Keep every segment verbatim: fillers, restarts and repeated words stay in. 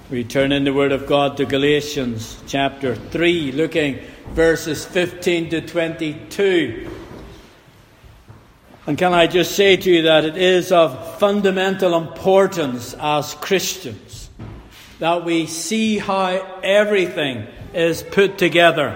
We turn in the Word of God to Galatians chapter three, looking verses fifteen to twenty-two. And can I just say to you that it is of fundamental importance as Christians that we see how everything is put together.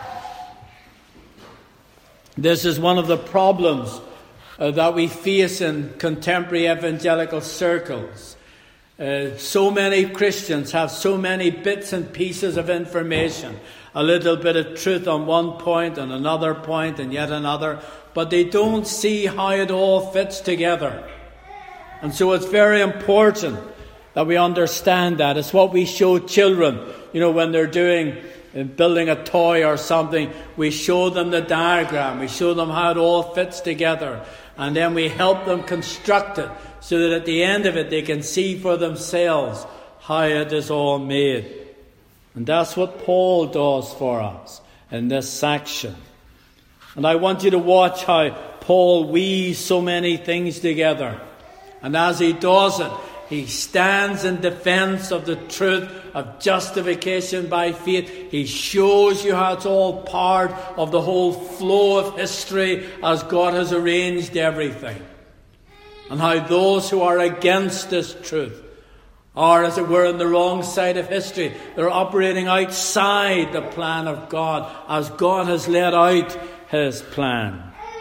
This is one of the problems uh, that we face in contemporary evangelical circles. Uh, so many Christians have so many bits and pieces of information. A little bit of truth on one point and another point and yet another. But they don't see how it all fits together. And so it's very important that we understand that. It's what we show children. You know, when they're doing, uh, building a toy or something, we show them the diagram. We show them how it all fits together. And then we help them construct it, so that at the end of it they can see for themselves how it is all made. And that's what Paul does for us in this section. And I want you to watch how Paul weaves so many things together. And as he does it, he stands in defense of the truth of justification by faith. He shows you how it's all part of the whole flow of history as God has arranged everything. And how those who are against this truth are, as it were, on the wrong side of history. They're operating outside the plan of God as God has laid out his plan.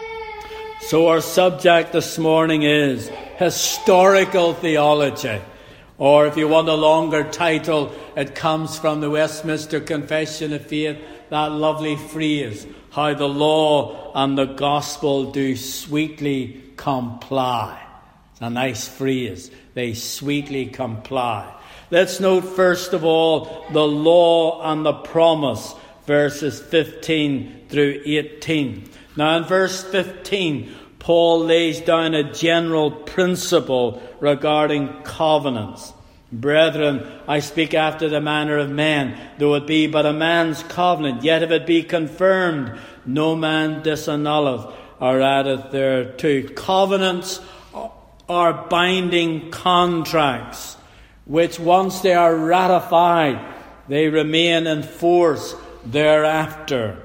So our subject this morning is historical theology. Or if you want a longer title, it comes from the Westminster Confession of Faith, that lovely phrase, how the law and the gospel do sweetly comply. It's a nice phrase. They sweetly comply. Let's note first of all the law and the promise, verses fifteen through eighteen. Now in verse fifteen, Paul lays down a general principle regarding covenants. Brethren, I speak after the manner of men, though it be but a man's covenant, yet if it be confirmed, no man disannulleth or addeth thereto. Covenants are binding contracts, which once they are ratified, they remain in force thereafter.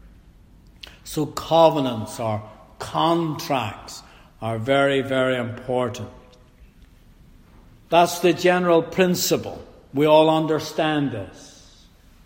So covenants are contracts are very, very important. That's the general principle. We all understand this.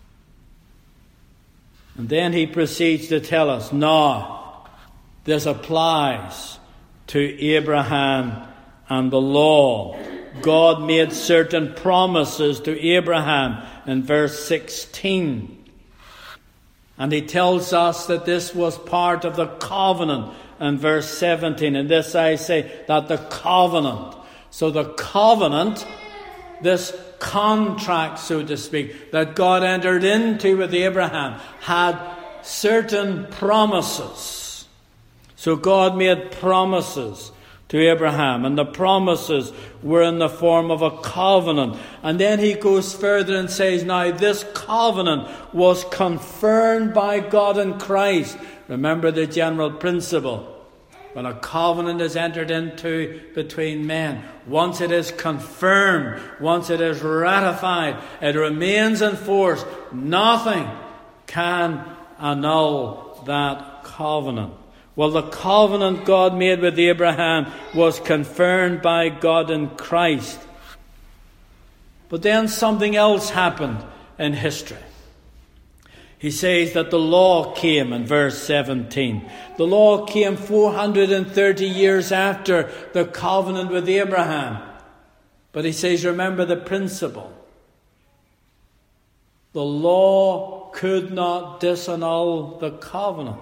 And then he proceeds to tell us, now, this applies to Abraham and the law. God made certain promises to Abraham in verse sixteen. And he tells us that this was part of the covenant in verse seventeen. And this I say, that the covenant. So the covenant, this contract, so to speak, that God entered into with Abraham, had certain promises. So God made promises to Abraham, and the promises were in the form of a covenant. And then he goes further and says, now this covenant was confirmed by God in Christ. Remember the general principle. When a covenant is entered into between men, once it is confirmed, once it is ratified, it remains in force. Nothing can annul that covenant. Well, the covenant God made with Abraham was confirmed by God in Christ. But then something else happened in history. He says that the law came in verse seventeen. The law came four hundred thirty years after the covenant with Abraham. But he says, remember the principle. The law could not disannul the covenant.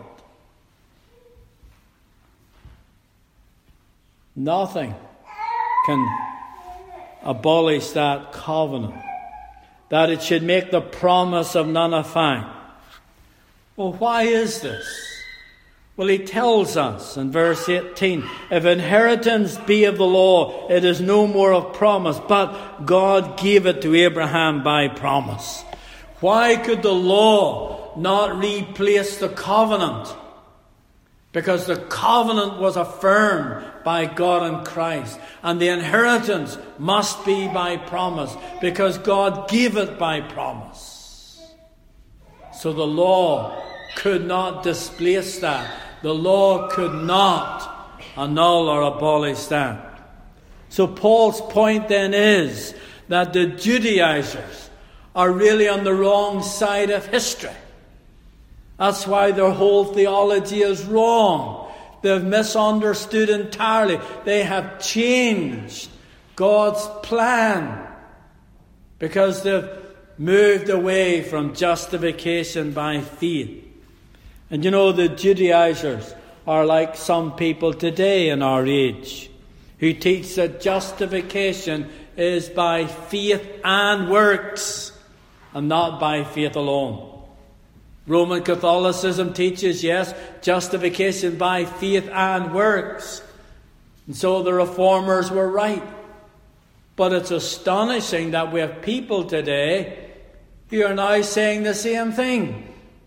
Nothing can abolish that covenant. That it should make the promise of none effect. Well, why is this? Well, he tells us in verse eighteen, if inheritance be of the law, it is no more of promise, but God gave it to Abraham by promise. Why could the law not replace the covenant? Because the covenant was affirmed by God in Christ. And the inheritance must be by promise, because God gave it by promise. So the law could not displace that. The law could not annul or abolish that. So Paul's point then is that the Judaizers are really on the wrong side of history. That's why their whole theology is wrong. They've misunderstood entirely. They have changed God's plan because they've moved away from justification by faith. And you know, the Judaizers are like some people today in our age who teach that justification is by faith and works and not by faith alone. Roman Catholicism teaches, yes, justification by faith and works. And so the Reformers were right. But it's astonishing that we have people today who are now saying the same thing.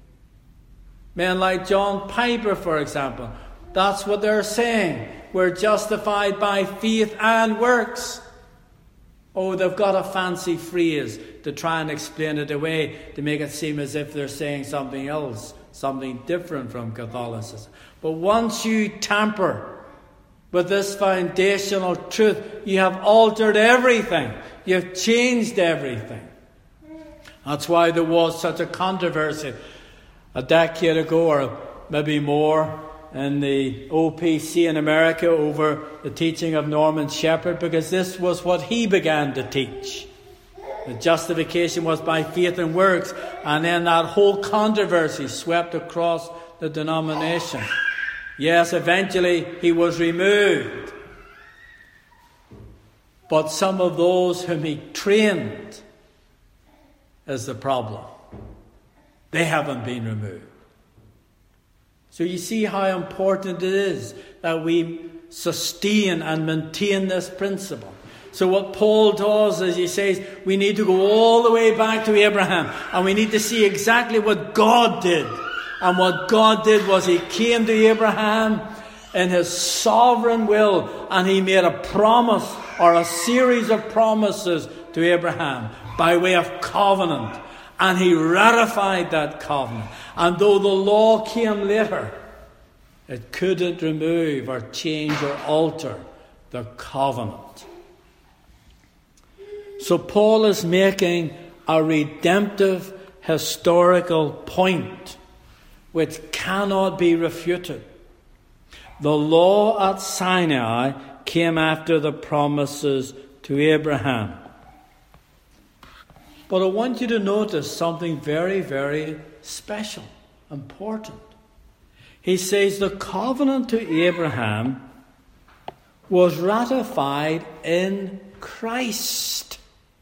Men like John Piper, for example. That's what they're saying. We're justified by faith and works. Oh, they've got a fancy phrase to try and explain it away, to make it seem as if they're saying something else, something different from Catholicism. But once you tamper with this foundational truth, you have altered everything. You've changed everything. That's why there was such a controversy a decade ago, or maybe more, in the O P C in America over the teaching of Norman Shepherd, because this was what he began to teach. The justification was by faith and works, and then that whole controversy swept across the denomination. Yes, eventually he was removed. But some of those whom he trained is the problem. They haven't been removed. So you see how important it is that we sustain and maintain this principle. So what Paul does is he says we need to go all the way back to Abraham, and we need to see exactly what God did. And what God did was he came to Abraham in his sovereign will, and he made a promise or a series of promises to Abraham by way of covenant. And he ratified that covenant. And though the law came later, it couldn't remove or change or alter the covenant. So Paul is making a redemptive historical point which cannot be refuted. The law at Sinai came after the promises to Abraham. But I want you to notice something very, very special, important. He says the covenant to Abraham was ratified in Christ.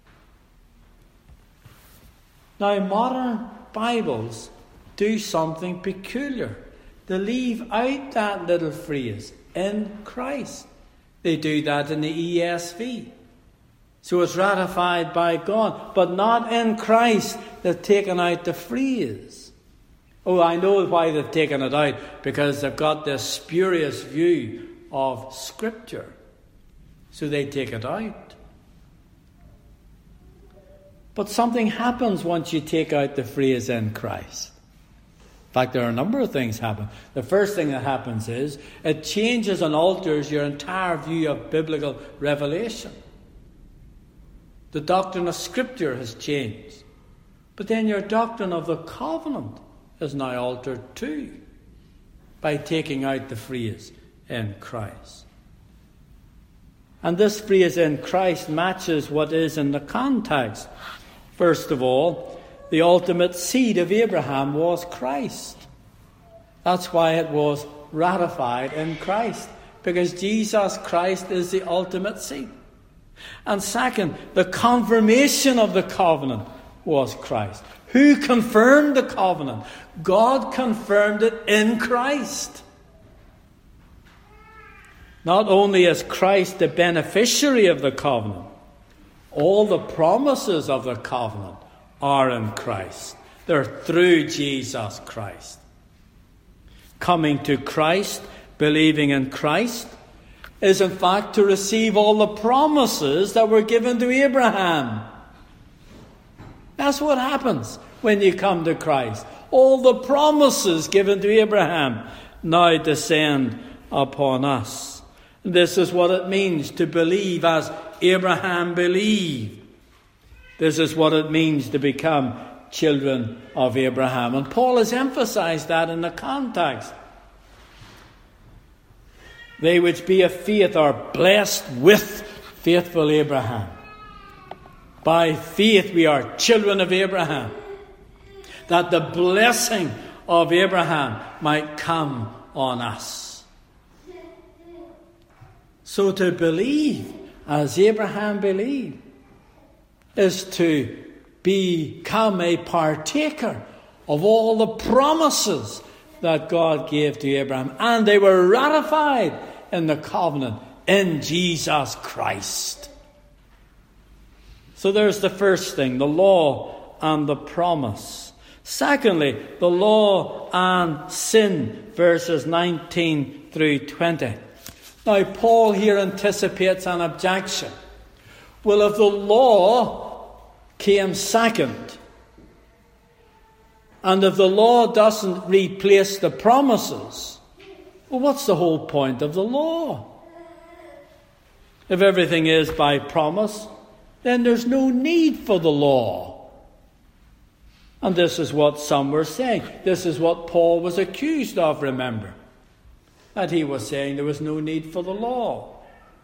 Now, modern Bibles do something peculiar. They leave out that little phrase, in Christ. They do that in the E S V. So it's ratified by God, but not in Christ. They've taken out the phrase. Oh, I know why they've taken it out, because they've got this spurious view of Scripture. So they take it out. But something happens once you take out the phrase in Christ. In fact, there are a number of things happen. The first thing that happens is it changes and alters your entire view of biblical revelation. The doctrine of Scripture has changed. But then your doctrine of the covenant is now altered too, by taking out the phrase in Christ. And this phrase in Christ matches what is in the context. First of all, the ultimate seed of Abraham was Christ. That's why it was ratified in Christ, because Jesus Christ is the ultimate seed. And second, the confirmation of the covenant was Christ. Who confirmed the covenant? God confirmed it in Christ. Not only is Christ the beneficiary of the covenant, all the promises of the covenant are in Christ. They're through Jesus Christ. coming to Christ, believing in Christ, is in fact to receive all the promises that were given to Abraham. That's what happens when you come to Christ. All the promises given to Abraham now descend upon us. This is what it means to believe as Abraham believed. This is what it means to become children of Abraham. And Paul has emphasized that in the context. They which be of faith are blessed with faithful Abraham. By faith we are children of Abraham, that the blessing of Abraham might come on us. So to believe as Abraham believed is to become a partaker of all the promises that God gave to Abraham. And they were ratified in the covenant in Jesus Christ. So there's the first thing, the law and the promise. Secondly, the law and sin, verses nineteen through twenty. Now, Paul here anticipates an objection. Well, if the law came second, and if the law doesn't replace the promises, well, what's the whole point of the law? If everything is by promise, then there's no need for the law. And this is what some were saying. This is what Paul was accused of, remember. That he was saying there was no need for the law.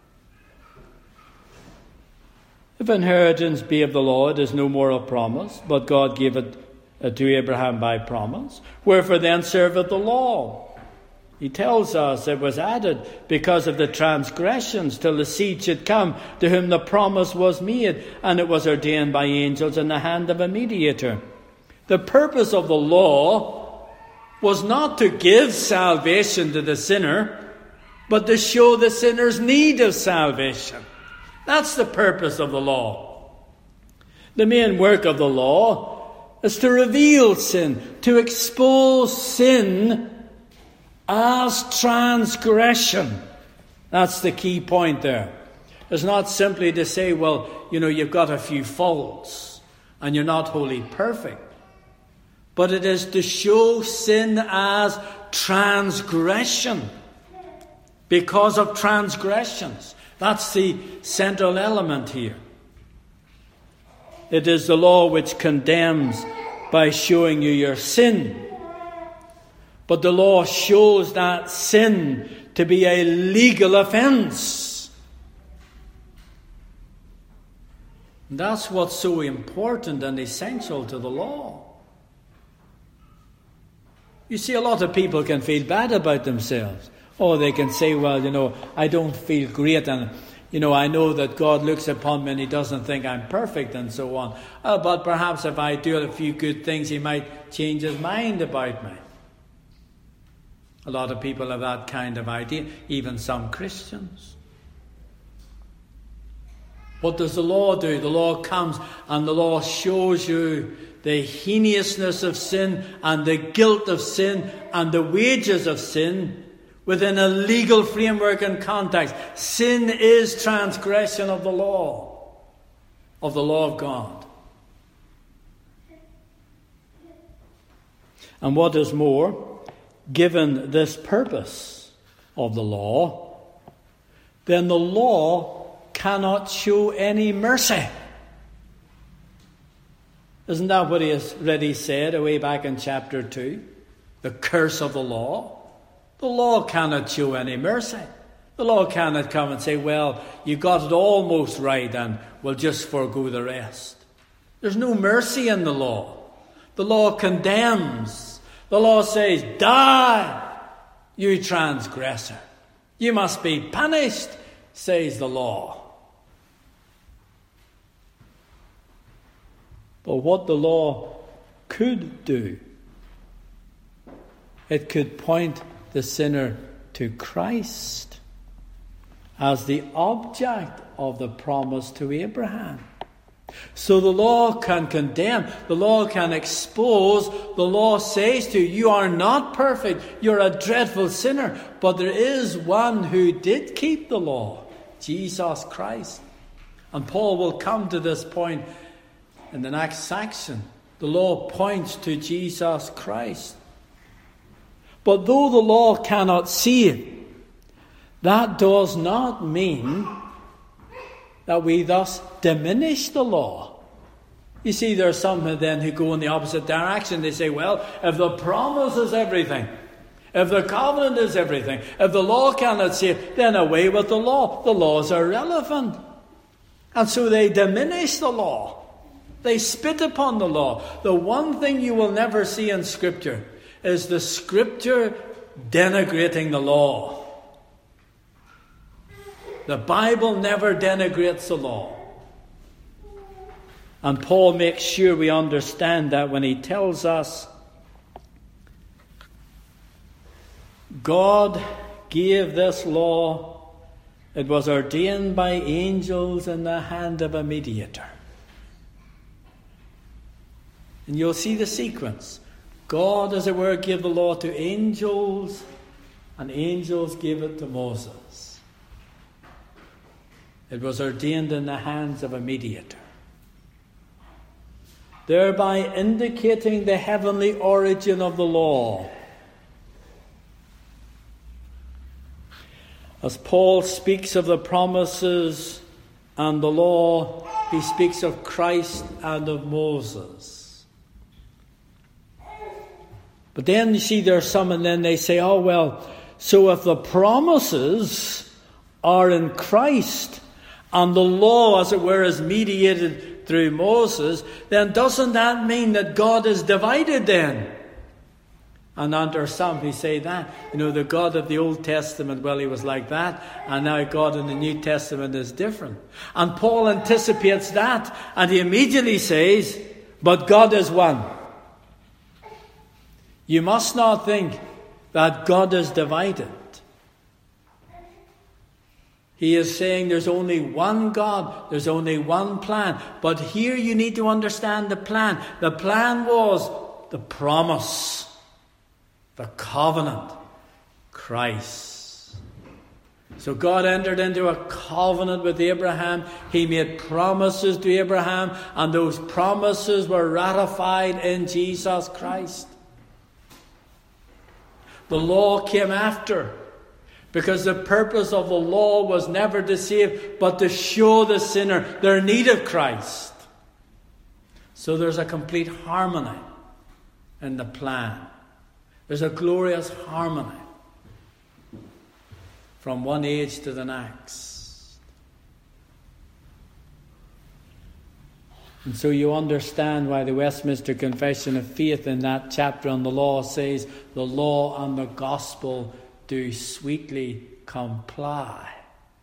If inheritance be of the law, it is no more a promise, but God gave it to Abraham by promise. Wherefore then serveth the law? He tells us it was added because of the transgressions till the seed should come to whom the promise was made, and it was ordained by angels in the hand of a mediator. The purpose of the law was not to give salvation to the sinner, but to show the sinner's need of salvation. That's the purpose of the law. The main work of the law is to reveal sin, to expose sin as transgression. That's the key point there. It's not simply to say, well, you know, you've got a few faults and you're not wholly perfect. But it is to show sin as transgression because of transgressions. That's the central element here. It is the law which condemns by showing you your sin. But the law shows that sin to be a legal offence. And that's what's so important and essential to the law. You see, a lot of people can feel bad about themselves. Oh, they can say, well, you know, I don't feel great, and, you know, I know that God looks upon me and he doesn't think I'm perfect and so on. Oh, but perhaps if I do a few good things, he might change his mind about me. A lot of people have that kind of idea, even some Christians. What does the law do? The law comes and the law shows you the heinousness of sin and the guilt of sin and the wages of sin within a legal framework and context. Sin is transgression of the law, of the law of God. And what is more, given this purpose of the law, then the law cannot show any mercy. Isn't that what he has already said away back in chapter two? The curse of the law. The law cannot show any mercy. The law cannot come and say, well, you got it almost right and we'll just forego the rest. There's no mercy in the law. The law condemns. The law says, die, you transgressor. You must be punished, says the law. But what the law could do, it could point the sinner to Christ as the object of the promise to Abraham. So the law can condemn, the law can expose, the law says to you, you are not perfect, you're a dreadful sinner. But there is one who did keep the law, Jesus Christ. And Paul will come to this point in the next section. The law points to Jesus Christ. But though the law cannot save, that does not mean that we thus diminish the law. You see, there are some then who go in the opposite direction. They say, well, if the promise is everything, if the covenant is everything, if the law cannot save, then away with the law. The law is irrelevant. And so they diminish the law. They spit upon the law. The one thing you will never see in Scripture is the Scripture denigrating the law. The Bible never denigrates the law. And Paul makes sure we understand that when he tells us God gave this law, it was ordained by angels in the hand of a mediator. And you'll see the sequence. God, as it were, gave the law to angels, and angels gave it to Moses. It was ordained in the hands of a mediator, thereby indicating the heavenly origin of the law. As Paul speaks of the promises and the law, he speaks of Christ and of Moses. But then you see there are some, and then they say, oh well, so if the promises are in Christ, and the law, as it were, is mediated through Moses, then doesn't that mean that God is divided then? And under some who say that, you know, the God of the Old Testament, well, he was like that, and now God in the New Testament is different. And Paul anticipates that, and he immediately says, but God is one. You must not think that God is divided. He is saying there's only one God, there's only one plan. But here you need to understand the plan. The plan was the promise, the covenant, Christ. So God entered into a covenant with Abraham. He made promises to Abraham, and those promises were ratified in Jesus Christ. The law came after, because the purpose of the law was never to save, but to show the sinner their need of Christ. So there's a complete harmony in the plan. There's a glorious harmony from one age to the next. And so you understand why the Westminster Confession of Faith in that chapter on the law says the law and the gospel do sweetly comply.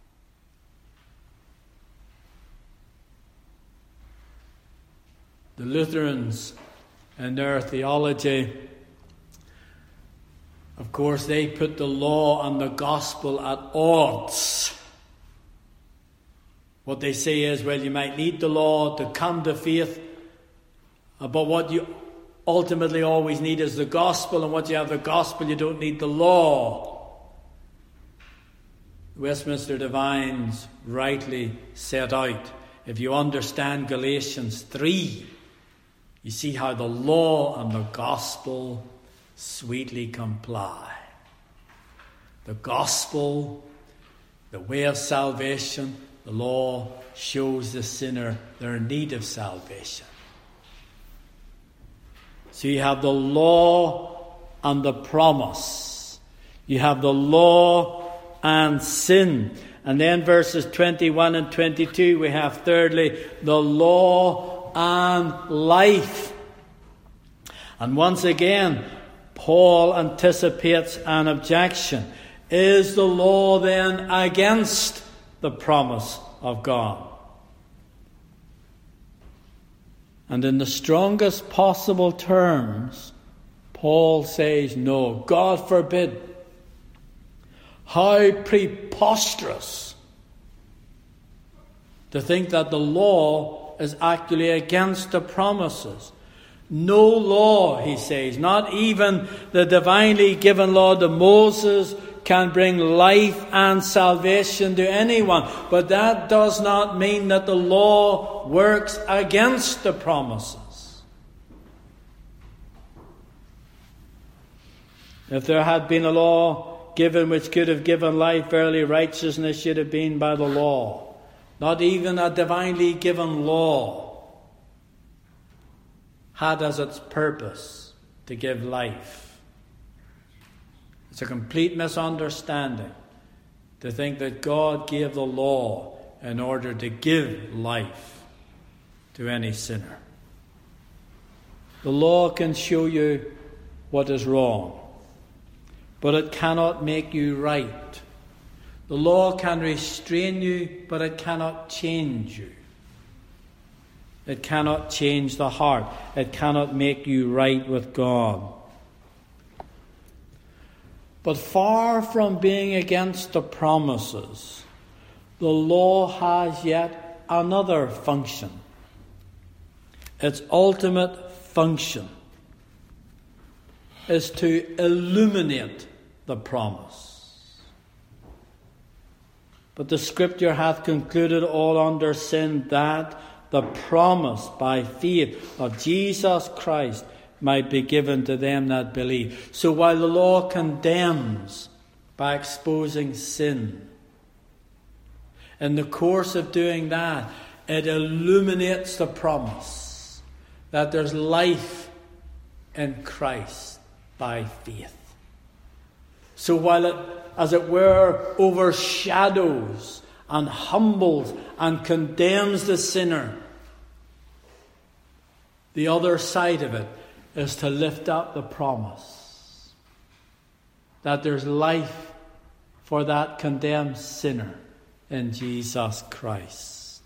The Lutherans in their theology, of course, they put the law and the gospel at odds. What they say is, well, you might need the law to come to faith, but what you ultimately always need is the gospel, and once you have the gospel, you don't need the law. Westminster Divines rightly set out, if you understand Galatians three, you see how the law and the gospel sweetly comply. The gospel, the way of salvation, the law shows the sinner their need of salvation. So you have the law and the promise. You have the law and sin. And then verses twenty-one and twenty-two, we have thirdly the law and life. And once again, Paul anticipates an objection. Is the law then against the promise of God? And in the strongest possible terms, Paul says, no, God forbid. How preposterous to think that the law is actually against the promises. No law, he says, not even the divinely given law to Moses, can bring life and salvation to anyone. But that does not mean that the law works against the promises. If there had been a law given which could have given life, verily righteousness should have been by the law. Not even a divinely given law had as its purpose to give life. It's a complete misunderstanding to think that God gave the law in order to give life to any sinner. The law can show you what is wrong, but it cannot make you right. The law can restrain you, but it cannot change you. It cannot change the heart. It cannot make you right with God. But far from being against the promises, the law has yet another function. Its ultimate function is to illuminate the promise. But the Scripture hath concluded all under sin, that the promise by faith of Jesus Christ might be given to them that believe. So while the law condemns by exposing sin, in the course of doing that, it illuminates the promise that there's life in Christ by faith. So while it, as it were, overshadows and humbles and condemns the sinner, the other side of it is to lift up the promise that there's life for that condemned sinner in Jesus Christ.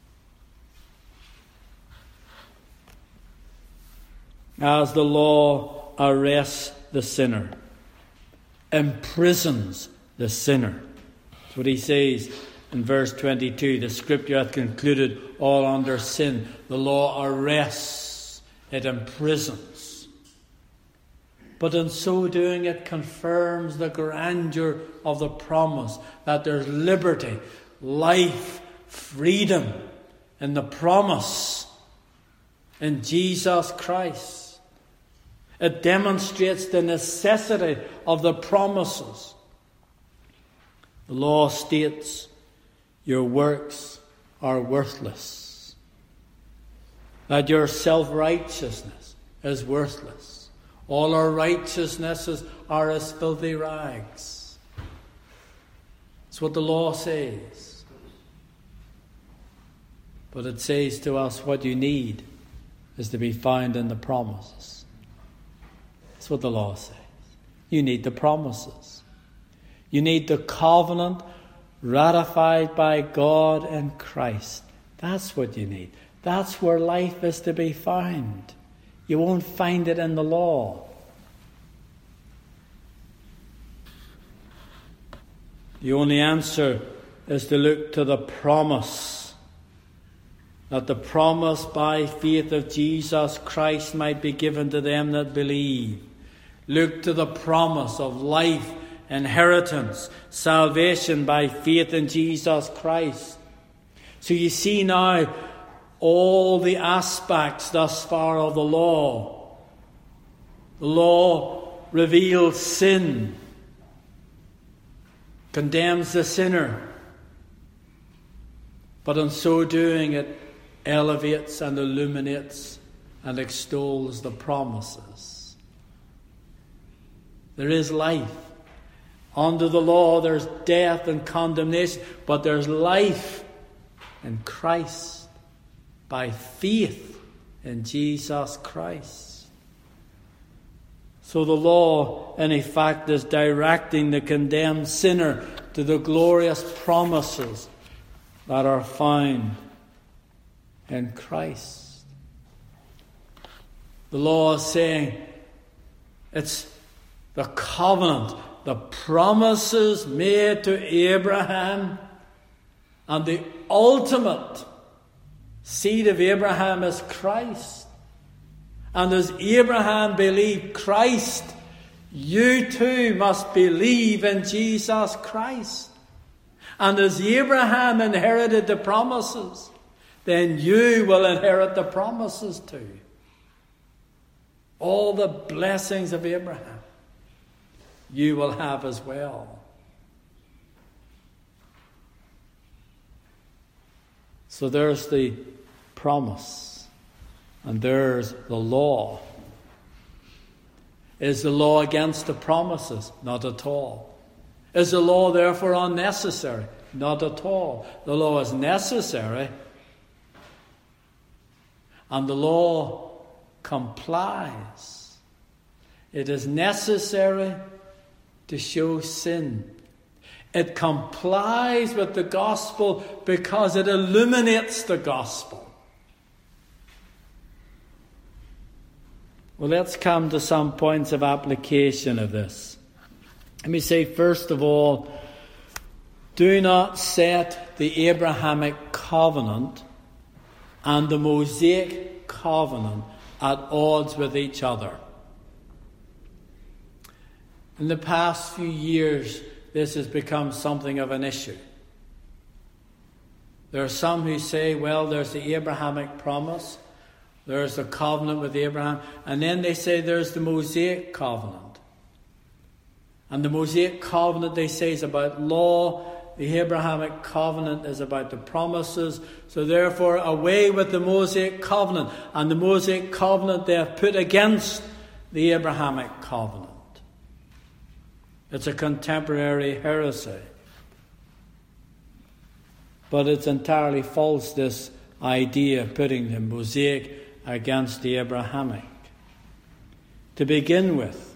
As the law arrests the sinner, imprisons the sinner. That's what he says in verse twenty-two. The Scripture hath concluded all under sin. The law arrests, it imprisons. But in so doing, it confirms the grandeur of the promise that there's liberty, life, freedom in the promise in Jesus Christ. It demonstrates the necessity of the promises. The law states your works are worthless, that your self-righteousness is worthless. All our righteousnesses are as filthy rags. That's what the law says. But it says to us what you need is to be found in the promises. That's what the law says. You need the promises. You need the covenant ratified by God in Christ. That's what you need. That's where life is to be found. You won't find it in the law. The only answer is to look to the promise, that the promise by faith of Jesus Christ might be given to them that believe. Look to the promise of life, inheritance, salvation by faith in Jesus Christ. So you see now all the aspects thus far of the law. The law reveals sin, condemns the sinner, but in so doing it elevates and illuminates and extols the promises. There is life. Under the law there's death and condemnation, but there's life in Christ by faith in Jesus Christ. So the law, in effect, is directing the condemned sinner to the glorious promises that are found in Christ. The law is saying it's the covenant, the promises made to Abraham, and the ultimate Seed of Abraham is Christ. And as Abraham believed Christ, you too must believe in Jesus Christ. And as Abraham inherited the promises, then you will inherit the promises too. All the blessings of Abraham you will have as well. So there's the promise, and there's the law. Is the law against the promises? Not at all. Is the law therefore unnecessary? Not at all. The law is necessary, and the law complies. It is necessary to show sin. It complies with the gospel because it illuminates the gospel. Well, let's come to some points of application of this. Let me say, first of all, do not set the Abrahamic covenant and the Mosaic covenant at odds with each other. In the past few years, this has become something of an issue. There are some who say, well, there's the Abrahamic promise, there's the covenant with Abraham, and then they say there's the Mosaic covenant. And the Mosaic covenant, they say, is about law. The Abrahamic covenant is about the promises. So therefore, away with the Mosaic covenant. And the Mosaic covenant they have put against the Abrahamic covenant. It's a contemporary heresy. But it's entirely false, this idea of putting the Mosaic against the Abrahamic. To begin with,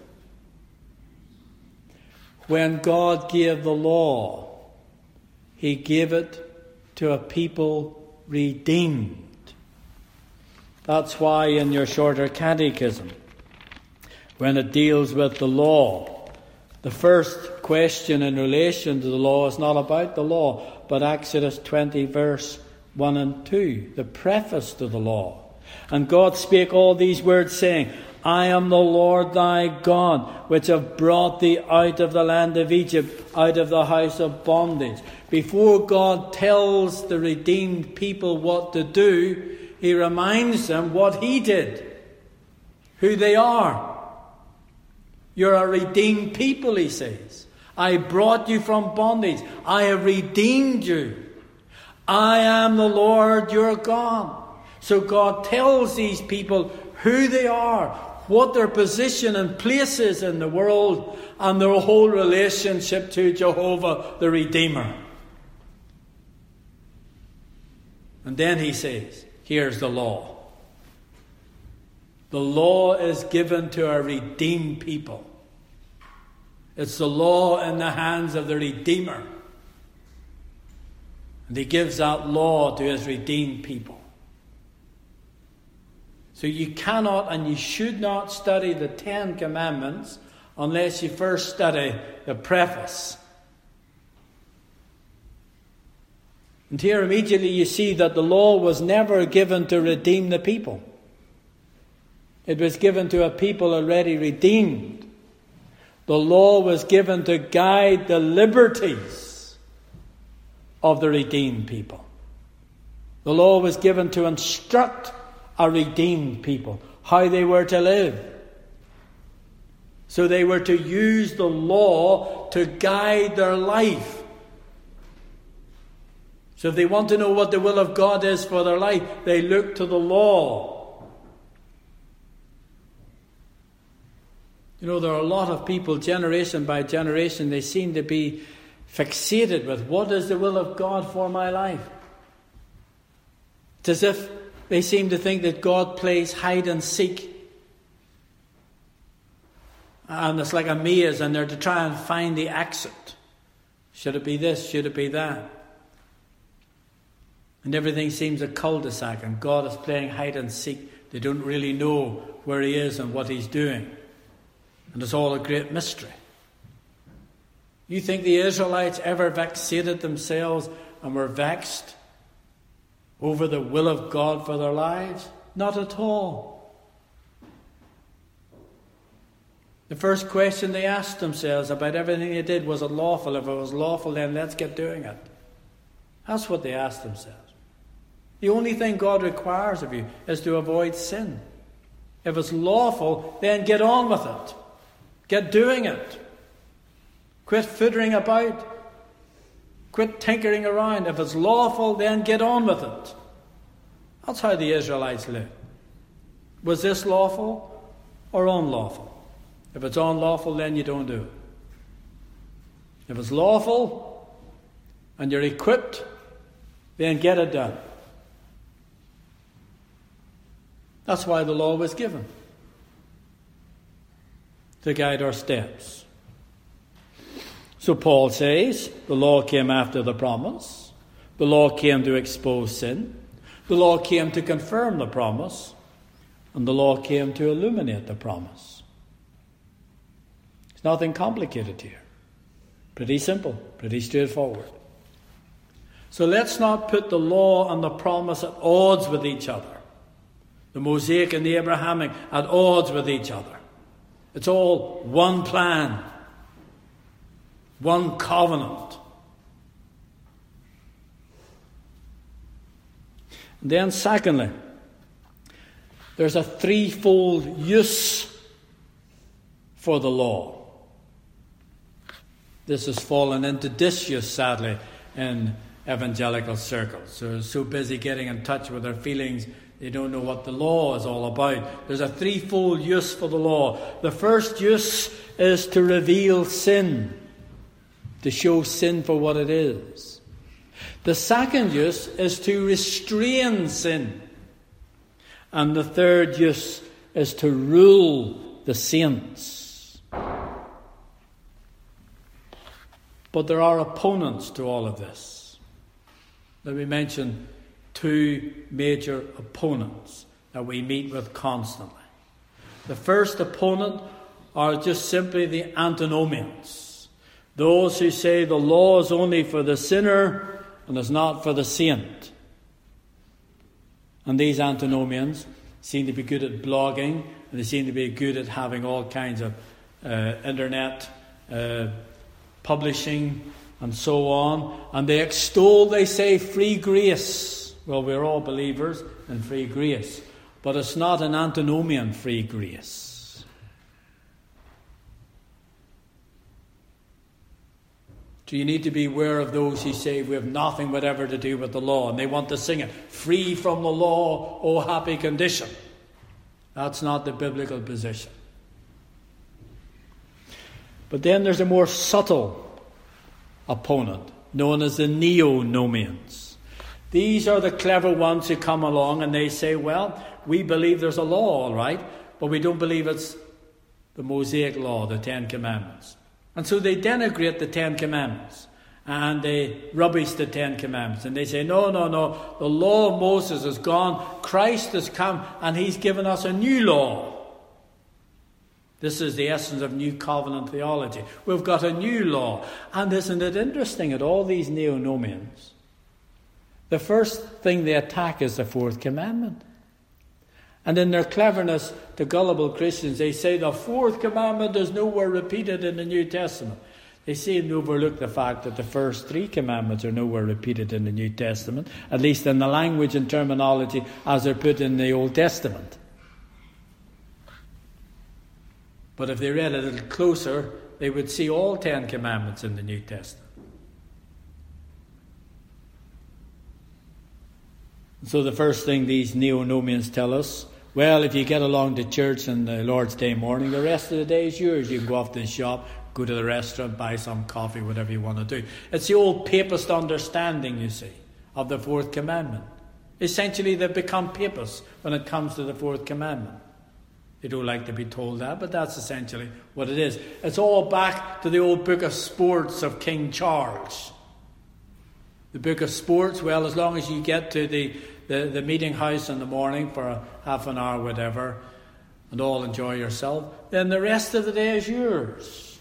when God gave the law, He gave it to a people redeemed. That's why in your shorter catechism, when it deals with the law, the first question in relation to the law is not about the law, but Exodus twenty, verse one and two, the preface to the law. And God spake all these words, saying, I am the Lord thy God, which have brought thee out of the land of Egypt, out of the house of bondage. Before God tells the redeemed people what to do, He reminds them what He did, who they are. You're a redeemed people, He says. I brought you from bondage. I have redeemed you. I am the Lord your God. So God tells these people who they are, what their position and place is in the world, and their whole relationship to Jehovah the Redeemer. And then He says, here's the law. The law is given to a redeemed people. It's the law in the hands of the Redeemer. And He gives that law to His redeemed people. So you cannot and you should not study the Ten Commandments unless you first study the preface. And here immediately you see that the law was never given to redeem the people. It was given to a people already redeemed. The law was given to guide the liberties of the redeemed people. The law was given to instruct a redeemed people how they were to live. So they were to use the law to guide their life. So if they want to know what the will of God is for their life, they look to the law. You know, there are a lot of people, generation by generation, they seem to be fixated with what is the will of God for my life. It's as if they seem to think that God plays hide and seek. And it's like a maze, and they're to try and find the exit. Should it be this? Should it be that? And everything seems a cul-de-sac, and God is playing hide and seek. They don't really know where He is and what He's doing. And it's all a great mystery. You think the Israelites ever vexated themselves and were vexed over the will of God for their lives? Not at all. The first question they asked themselves about everything they did, was it lawful? If it was lawful, then let's get doing it. That's what they asked themselves. The only thing God requires of you is to avoid sin. If it's lawful, then get on with it. Get doing it. Quit footering about. Quit tinkering around. If it's lawful, then get on with it. That's how the Israelites lived. Was this lawful or unlawful? If it's unlawful, then you don't do it. If it's lawful and you're equipped, then get it done. That's why the law was given, to guide our steps. So Paul says, the law came after the promise. The law came to expose sin. The law came to confirm the promise. And the law came to illuminate the promise. It's nothing complicated here. Pretty simple, pretty straightforward. So let's not put the law and the promise at odds with each other. The Mosaic and the Abrahamic at odds with each other. It's all one plan, one covenant. And then secondly, there's a threefold use for the law. This has fallen into disuse, sadly, in evangelical circles. They're so busy getting in touch with their feelings, they don't know what the law is all about. There's a threefold use for the law. The first use is to reveal sin, to show sin for what it is. The second use is to restrain sin. And the third use is to rule the saints. But there are opponents to all of this. Let me mention two major opponents that we meet with constantly. The first opponent are just simply the antinomians. Those who say the law is only for the sinner and is not for the saint. And these antinomians seem to be good at blogging, and they seem to be good at having all kinds of uh, internet uh, publishing and so on. And they extol, they say, free grace. Well, we're all believers in free grace, but it's not an antinomian free grace. So you need to be aware of those who say we have nothing whatever to do with the law, and they want to sing it, free from the law, O happy condition. That's not the biblical position. But then there's a more subtle opponent, known as the neo-nomians. These are the clever ones who come along and they say, well, we believe there's a law, all right, but we don't believe it's the Mosaic law, the Ten Commandments. And so they denigrate the Ten Commandments and they rubbish the Ten Commandments. And they say, no, no, no, the law of Moses is gone. Christ has come and he's given us a new law. This is the essence of New Covenant theology. We've got a new law. And isn't it interesting that all these neo-nomians, the first thing they attack is the fourth commandment. And in their cleverness to gullible Christians, they say the fourth commandment is nowhere repeated in the New Testament. They seem to overlook the fact that the first three commandments are nowhere repeated in the New Testament, at least in the language and terminology as they're put in the Old Testament. But if they read a little closer, they would see all ten commandments in the New Testament. So the first thing these neo-nomians tell us, well, if you get along to church on the Lord's Day morning, the rest of the day is yours. You can go off to the shop, go to the restaurant, buy some coffee, whatever you want to do. It's the old papist understanding, you see, of the fourth commandment. Essentially, they've become papists when it comes to the fourth commandment. They don't like to be told that, but that's essentially what it is. It's all back to the old book of sports of King Charles. The book of sports, well, as long as you get to the, the, the meeting house in the morning for a half an hour, whatever, and all enjoy yourself, then the rest of the day is yours.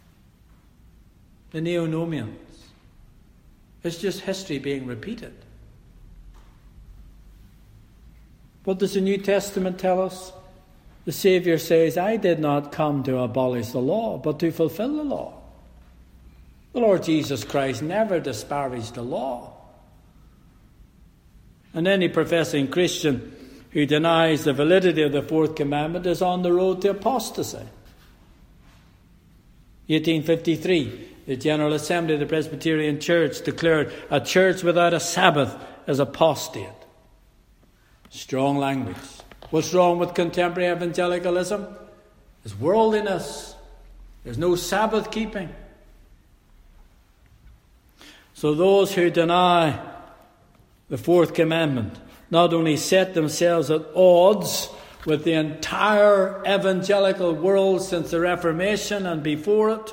The neo-nomians. It's just history being repeated. What does the New Testament tell us? The Saviour says, I did not come to abolish the law, but to fulfill the law. The Lord Jesus Christ never disparaged the law. And any professing Christian who denies the validity of the fourth commandment is on the road to apostasy. eighteen fifty-three, the General Assembly of the Presbyterian Church declared a church without a Sabbath as apostate. Strong language. What's wrong with contemporary evangelicalism? It's worldliness. There's no Sabbath keeping. So those who deny the fourth commandment not only set themselves at odds with the entire evangelical world since the Reformation and before it,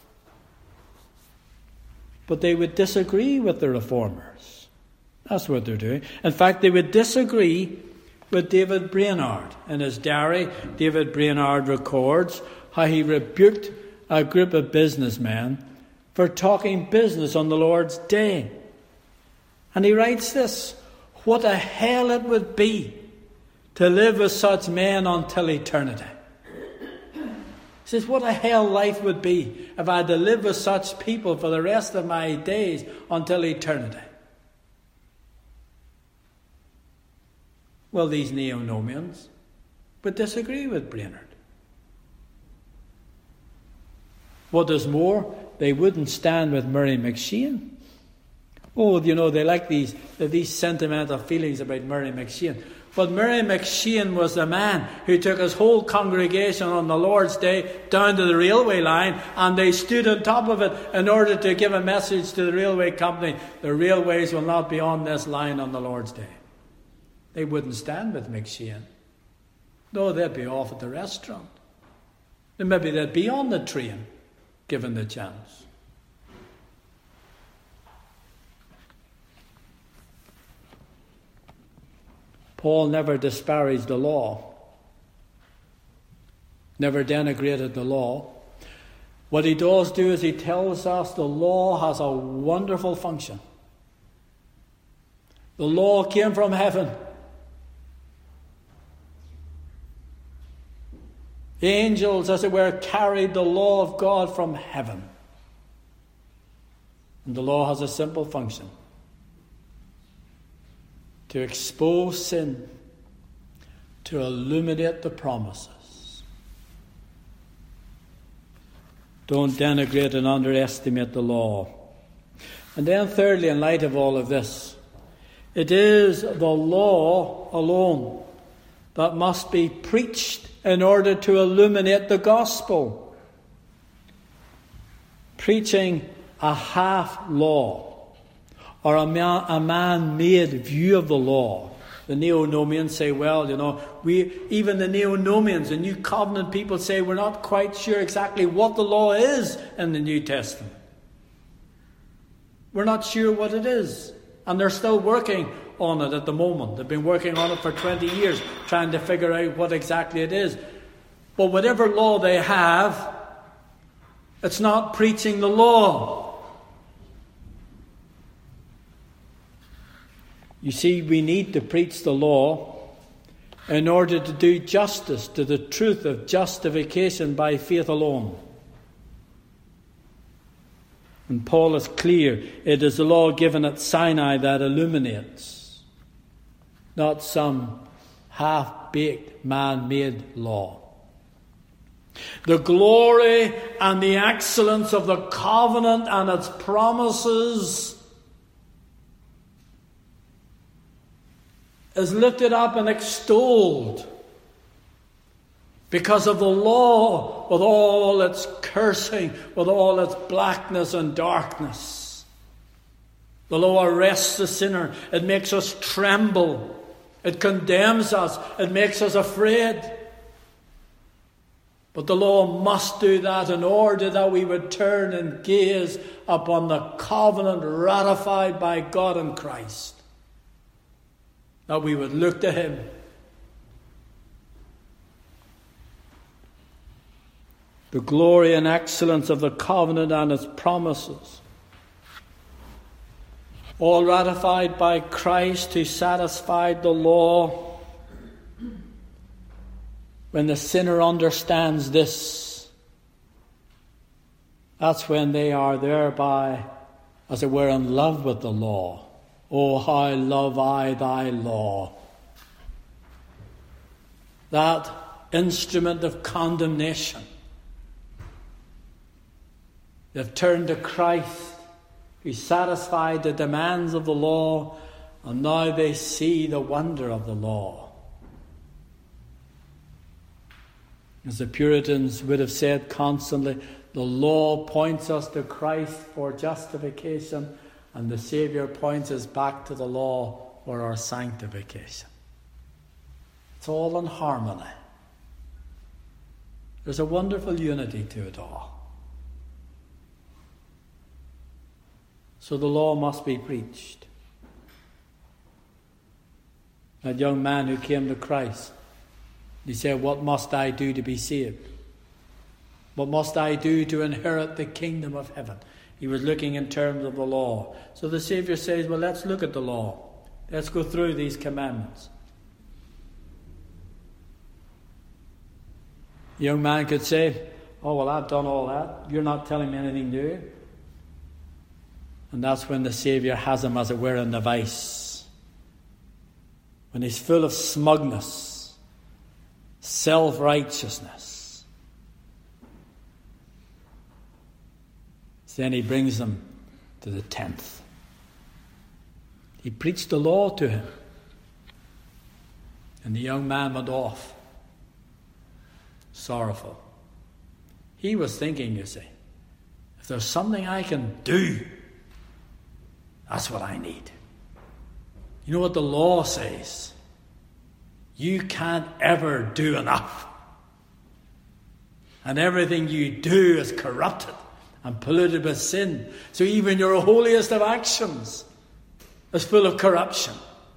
but they would disagree with the Reformers. That's what they're doing. In fact, they would disagree with David Brainerd. In his diary, David Brainerd records how he rebuked a group of businessmen for talking business on the Lord's Day. And he writes this: what a hell it would be to live with such men until eternity. He says, what a hell life would be if I had to live with such people for the rest of my days until eternity. Well, these neo-nomians would disagree with Brainerd. What is more, they wouldn't stand with Murray McCheyne. Oh, you know, they like these, these sentimental feelings about Murray McCheyne. But Murray McCheyne was the man who took his whole congregation on the Lord's Day down to the railway line, and they stood on top of it in order to give a message to the railway company: the railways will not be on this line on the Lord's Day. They wouldn't stand with McCheyne. No, they'd be off at the restaurant. And maybe they'd be on the train, given the chance. Paul never disparaged the law, never denigrated the law. What he does do is he tells us the law has a wonderful function. The law came from heaven. The angels, as it were, carried the law of God from heaven. And the law has a simple function: to expose sin, to illuminate the promises. Don't denigrate and underestimate the law. And then thirdly, in light of all of this, it is the law alone that must be preached in order to illuminate the gospel. Preaching a half law, or a, man, a man-made view of the law. The neo-nomians say, well, you know, we even the neo-nomians, the New Covenant people, say we're not quite sure exactly what the law is in the New Testament. We're not sure what it is. And they're still working on it at the moment. They've been working on it for twenty years, trying to figure out what exactly it is. But whatever law they have, it's not preaching the law. You see, we need to preach the law in order to do justice to the truth of justification by faith alone. And Paul is clear, it is the law given at Sinai that illuminates, not some half-baked, man-made law. The glory and the excellence of the covenant and its promises is lifted up and extolled because of the law, with all its cursing, with all its blackness and darkness. The law arrests the sinner. It makes us tremble. It condemns us. It makes us afraid. But the law must do that in order that we would turn and gaze upon the covenant ratified by God in Christ. That we would look to Him. The glory and excellence of the covenant and its promises, all ratified by Christ who satisfied the law when the sinner understands this, that's when they are thereby, as it were, in love with the law. Oh, how love I thy law. That instrument of condemnation. They've turned to Christ, who satisfied the demands of the law, and now they see the wonder of the law. As the Puritans would have said constantly, the law points us to Christ for justification, and the Saviour points us back to the law for our sanctification. It's all in harmony. There's a wonderful unity to it all. So the law must be preached. That young man who came to Christ, he said, what must I do to be saved? What must I do to inherit the kingdom of heaven? He was looking in terms of the law. So the Saviour says, well, let's look at the law. Let's go through these commandments. The young man could say, oh, well, I've done all that. You're not telling me anything new. And that's when the Saviour has him, as it were, in the vice. When he's full of smugness, self-righteousness. Then he brings them to the tenth. He preached the law to him. And the young man went off, sorrowful. He was thinking, you see, if there's something I can do, that's what I need. You know what the law says? You can't ever do enough. And everything you do is corrupted and polluted with sin. So even your holiest of actions is full of corruption.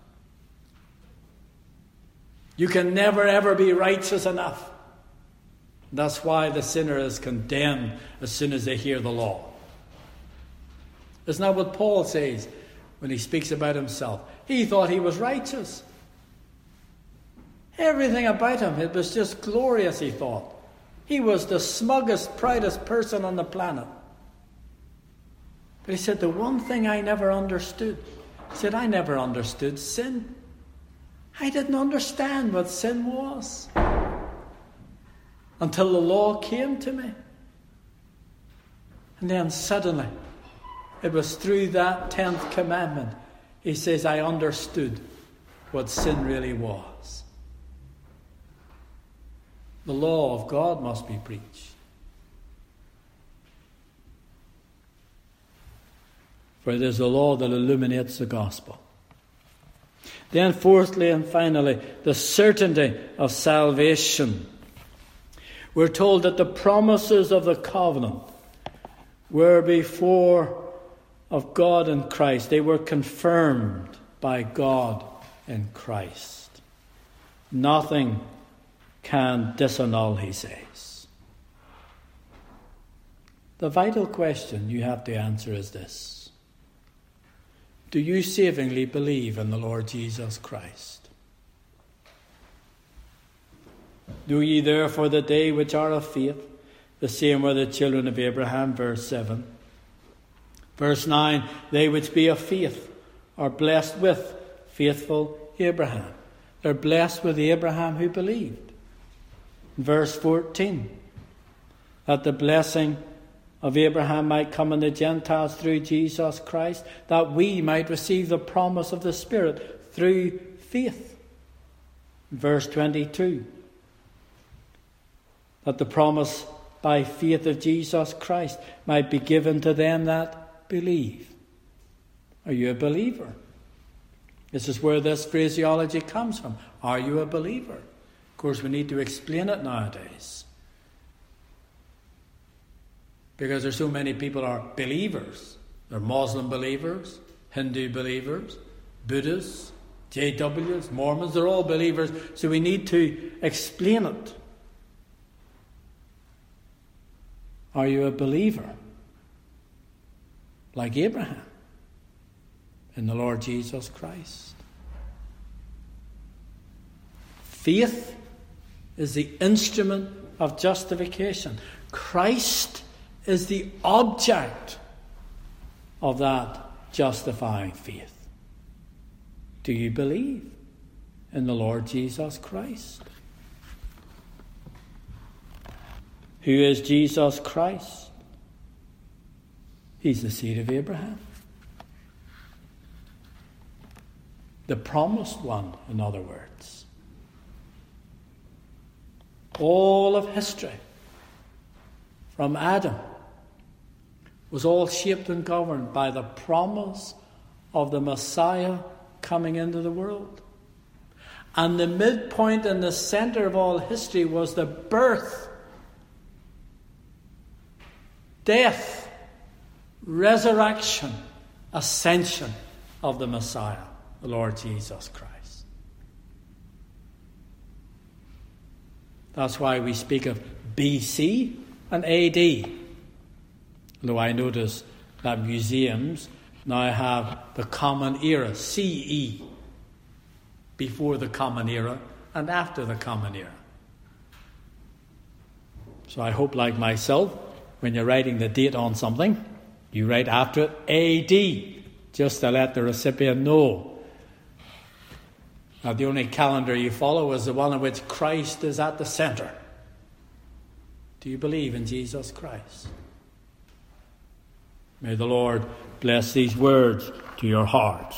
You can never ever be righteous enough. That's why the sinner is condemned as soon as they hear the law. Isn't that what Paul says when he speaks about himself? He thought he was righteous. Everything about him, it was just glorious, he thought. He was the smuggest, proudest person on the planet. But he said, the one thing I never understood, he said, I never understood sin. I didn't understand what sin was until the law came to me. And then suddenly, it was through that tenth commandment, he says, I understood what sin really was. The law of God must be preached. For it is the law that illuminates the gospel. Then fourthly and finally, the certainty of salvation. We're told that the promises of the covenant were before of God in Christ. They were confirmed by God in Christ. Nothing can disannul, he says. The vital question you have to answer is this. Do you savingly believe in the Lord Jesus Christ? Do ye therefore the day which are of faith, the same were the children of Abraham, verse seven. Verse nine, they which be of faith are blessed with faithful Abraham. They're blessed with Abraham who believed. Verse fourteen, that the blessing of Abraham might come on the Gentiles through Jesus Christ, that we might receive the promise of the Spirit through faith. Verse twenty-two, that the promise by faith of Jesus Christ might be given to them that believe. Are you a believer? This is where this phraseology comes from. Are you a believer? Of course, we need to explain it nowadays. Because there's so many people are believers. They're Muslim believers, Hindu believers, Buddhists, J Ws, Mormons. They're all believers. So we need to explain it. Are you a believer? Like Abraham in the Lord Jesus Christ. Faith is the instrument of justification. Christ is the object of that justifying faith. Do you believe in the Lord Jesus Christ? Who is Jesus Christ? He's the seed of Abraham. The promised one, in other words. All of history, from Adam, was all shaped and governed by the promise of the Messiah coming into the world. And the midpoint and the center of all history was the birth, death, resurrection, ascension of the Messiah, the Lord Jesus Christ. That's why we speak of B C and A D. Though I notice that museums now have the Common Era, C E, before the Common Era and after the Common Era. So I hope, like myself, when you're writing the date on something, you write after it A D, just to let the recipient know. Now, the only calendar you follow is the one in which Christ is at the center. Do you believe in Jesus Christ? May the Lord bless these words to your hearts.